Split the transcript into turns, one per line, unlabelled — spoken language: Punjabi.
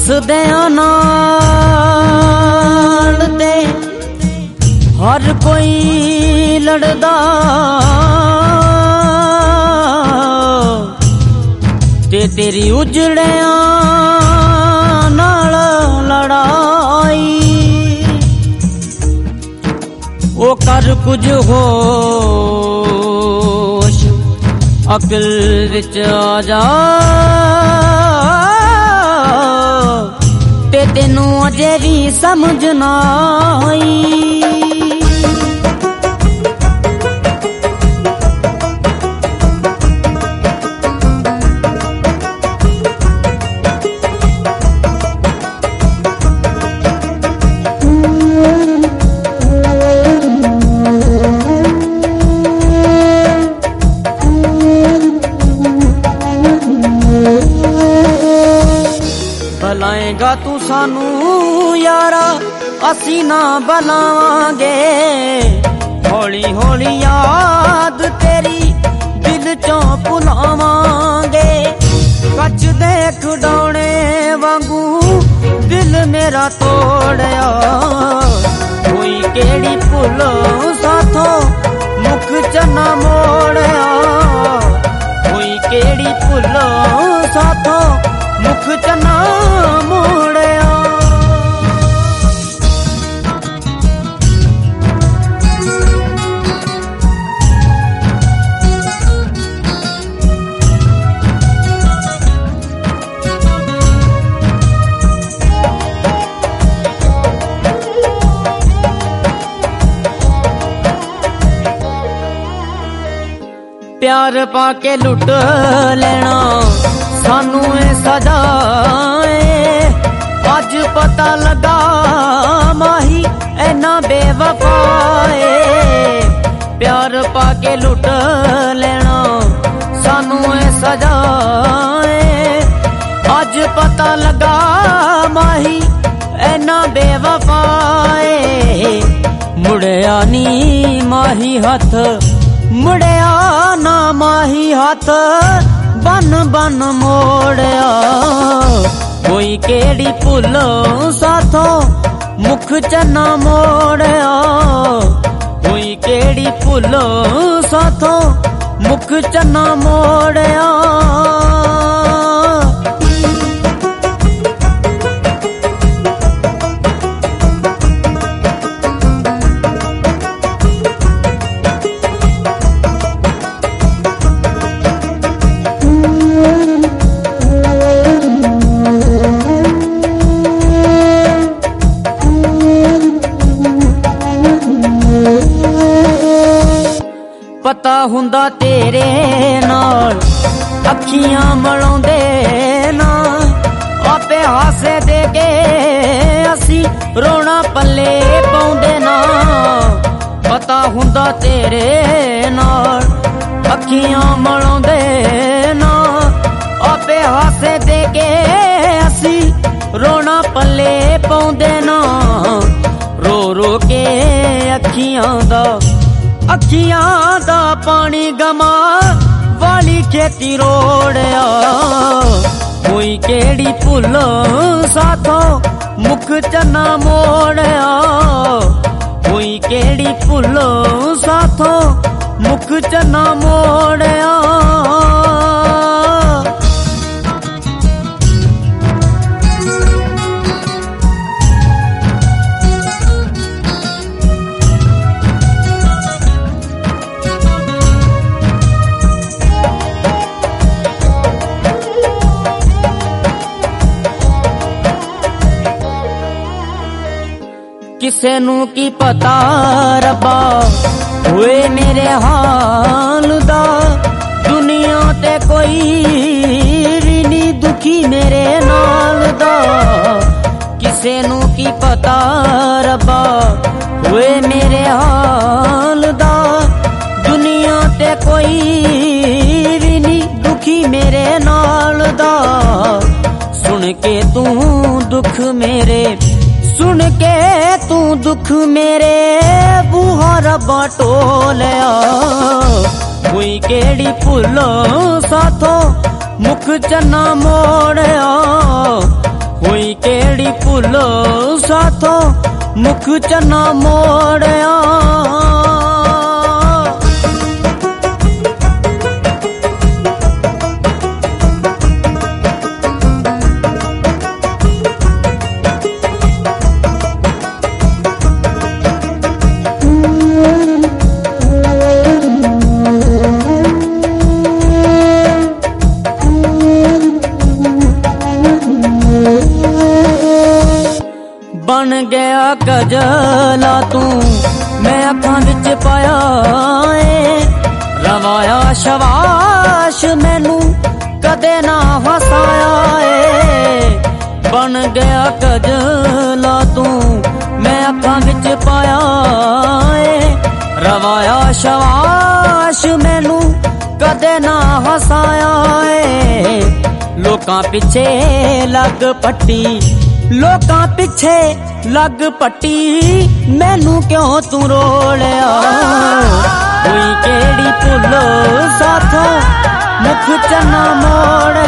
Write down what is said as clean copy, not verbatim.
ਹੱਸਦਿਆਂ ਨਾਲ ਤੇ ਹਰ ਕੋਈ ਲੜਦਾ ਤੇ ਤੇਰੀ ਉਜੜਿਆਂ ਨਾਲ ਲੜਾਈ। ਉਹ ਕਰ ਕੁਝ ਹੋਸ਼ ਅਕਲ ਵਿੱਚ ਆ ਜਾ ਤੇ ਤੈਨੂੰ ਅਜੇ ਵੀ ਸਮਝ ਨਾ ਆਈ। ਬੁਲਾਏਗਾ ਤੂੰ ਸਾਨੂੰ ਯਾਰਾ ਅਸੀਂ ਨਾ ਬੁਲਾਵਾਂਗੇ। ਹੌਲੀ ਹੌਲੀ ਯਾਦ ਤੇਰੀ ਦਿਲ ਚੋਂ ਭੁਲਾਵਾਂਗੇ। ਕੱਚ ਦੇ ਖਿਡੌਣੇ ਵਾਂਗੂ ਦਿਲ ਮੇਰਾ ਤੋੜਿਆ। ਕੋਈ ਕਿਹੜੀ ਭੁੱਲ ਸਾਥੋਂ ਮੁਖ ਚ ਨਾ ਮੋੜਿਆ। ਕੋਈ ਕਿਹੜੀ ਭੁੱਲ ਸਾਥੋਂ ਮੁਖ ਚ ਨਾ ਮੋੜਿਆ। ਪਿਆਰ ਪਾ ਕੇ ਲੁੱਟ ਲੈਣਾ ਸਾਨੂੰ ਇਹ ਸਜ਼ਾ ਏ। ਅੱਜ ਪਤਾ ਲੱਗਾ ਮਾਹੀ ਐਨਾ ਬੇਵਫਾ ਏ। ਪਿਆਰ ਪਾ ਕੇ ਲੁੱਟ ਲੈਣਾ ਸਾਨੂੰ ਇਹ ਸਜ਼ਾ ਏ। ਅੱਜ ਪਤਾ ਲੱਗਾ ਮਾਹੀ ਐਨਾ ਬੇਵਫਾ ਏ। ਮੁੜਿਆ ਨੀ ਮਾਹੀ ਹੱਥ ਮੁੜਿਆ ਨਾ ਮਾਹੀ ਹੱਥ ਬਨ ਬਨ ਮੋੜਿਆ। ਕੋਈ ਕਿਹੜੀ ਭੁੱਲ ਸਾਥੋਂ ਮੁਖ ਚ ਨਾ ਮੋੜਿਆ। ਕੋਈ ਕਿਹੜੀ ਭੁੱਲ ਸਾਥੋਂ ਮੁਖ ਚ ਨਾ ਮੋੜਿਆ। ਪਤਾ ਹੁੰਦਾ ਤੇਰੇ ਨਾਲ ਅੱਖੀਆਂ ਮਲਾਉਂਦੇ ਨਾ। ਆਪੇ ਹਾਸੇ ਦੇ ਕੇ ਅਸੀਂ ਰੋਣਾ ਪੱਲੇ ਪਾਉਂਦੇ ਨਾ। ਪਤਾ ਹੁੰਦਾ ਤੇਰੇ ਨਾਲ ਅੱਖੀਆਂ ਮਲਾਉਂਦੇ ਨਾ। ਆਪੇ ਹਾਸੇ ਦੇ ਕੇ ਅਸੀਂ ਰੋਣਾ ਪੱਲੇ ਪਾਉਂਦੇ ਨਾ। ਰੋ ਰੋ ਕੇ ਅੱਖੀਆਂ ਦਾ ਪਾਣੀ ਗਮਾ ਵਾਲੀ ਖੇਤੀ ਰੋੜਿਆ। ਕੋਈ ਕਿਹੜੀ ਭੁੱਲ ਸਾਥੋਂ ਮੁਖ ਚ ਨਾ ਮੋੜਿਆ। ਕੋਈ ਕਿਹੜੀ ਭੁੱਲ ਸਾਥੋਂ ਮੁਖ ਚ ਨਾ ਮੋੜਿਆ। ਕਿਸੇ ਨੂੰ ਕੀ ਪਤਾ ਰੱਬਾ ਹੋਏ ਮੇਰੇ ਹਾਲ ਦਾ। ਦੁਨੀਆ ਤੇ ਕੋਈ ਵੀ ਨੀ ਦੁਖੀ ਮੇਰੇ ਨਾਲ ਦਾ। ਕਿਸੇ ਨੂੰ ਕੀ ਪਤਾ ਰੱਬਾ ਹੋਏ ਮੇਰੇ ਹਾਲ ਦਾ। ਦੁਨੀਆ ਤੇ ਕੋਈ ਵੀ ਨੀ ਦੁਖੀ ਮੇਰੇ ਨਾਲ ਦਾ। ਸੁਣ ਕੇ ਤੂੰ ਦੁੱਖ ਮੇਰੇ ਸੁਣ ਕੇ ਤੂੰ ਦੁੱਖ ਮੇਰੇ ਬੂਹਾ ਰੱਬਾ ਟੋਲਿਆ। ਕੋਈ ਕਿਹੜੀ ਭੁੱਲ ਸਾਥੋਂ ਮੁਖ ਚ ਨਾ ਮੋੜਿਆ। ਹੋਈ ਕਿਹੜੀ ਭੁੱਲ ਸਾਥੋਂ ਮੁਖ ਚਨਾ ਮੋੜਿਆ। बन गया गजला तू मैं अखां विच पाया ए, रवाया शवाश मैनू कदे ना हसाया ए। बन गया गजला तू मैं अखां विच पाया ए, रवाया शवाश मैनू कदे ना हसाया ए। लोकां पिछे लग पट्टी लोकां पिछे लग पट्टी मैनू क्यों तू रोलिया। कोई केड़ी भुल साथों मुख चना मोड़